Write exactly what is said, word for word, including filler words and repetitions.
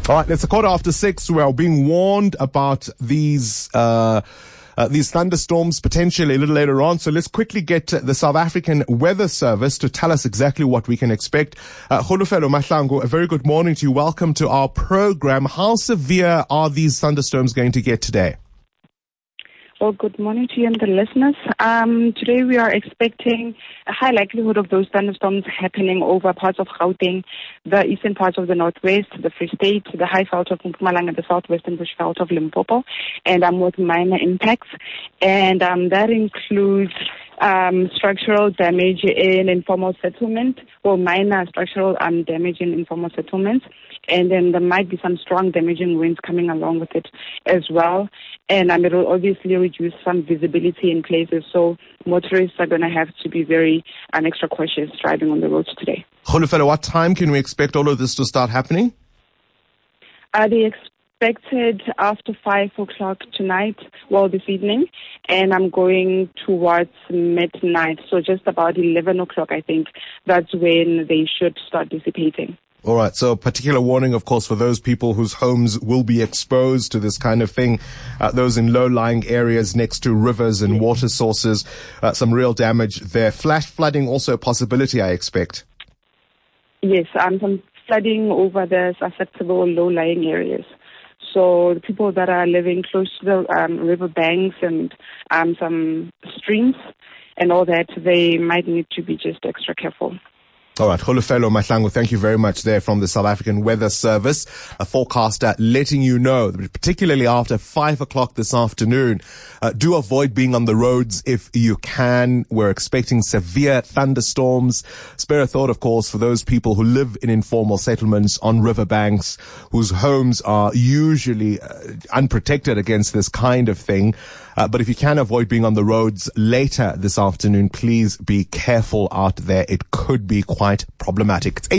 All right, it's a quarter after six. We are being warned about these uh, uh, these thunderstorms potentially a little later on. So let's quickly get the South African Weather Service to tell us exactly what we can expect. Uh, Kholofelo Mahlangu, a very good morning to you. Welcome to our program. How severe are these thunderstorms going to get today? Well, good morning to you and the listeners. Um, today we are expecting a high likelihood of those thunderstorms happening over parts of Gauteng, the eastern parts of the Northwest, the Free State, the high veld of Mpumalanga, and the southwestern bush veld of Limpopo, and um, with minor impacts. And um, that includes um, structural damage in informal settlement, or minor structural um, damage in informal settlements. And then there might be some strong damaging winds coming along with it as well. And um, it will obviously reduce some visibility in places. So motorists are going to have to be very um, extra cautious driving on the roads today. Kholofelo, what time can we expect all of this to start happening? Uh, they expected after five o'clock tonight, well, this evening. And I'm going towards midnight. So just about eleven o'clock, I think, that's when they should start dissipating. All right. So a particular warning, of course, for those people whose homes will be exposed to this kind of thing, uh, those in low-lying areas next to rivers and water sources, uh, some real damage there. Flash flooding also a possibility, I expect. Yes, um, some flooding over the susceptible low-lying areas. So the people that are living close to the um, river banks and um, some streams and all that, they might need to be just extra careful. All right, Kholofelo Mahlangu, thank you very much there from the South African Weather Service, a forecaster letting you know, particularly after five o'clock this afternoon, uh, do avoid being on the roads if you can. We're expecting severe thunderstorms. Spare a thought, of course, for those people who live in informal settlements on riverbanks, whose homes are usually uh, unprotected against this kind of thing. Uh, but if you can avoid being on the roads later this afternoon, please be careful out there. It could be quite problematic. It's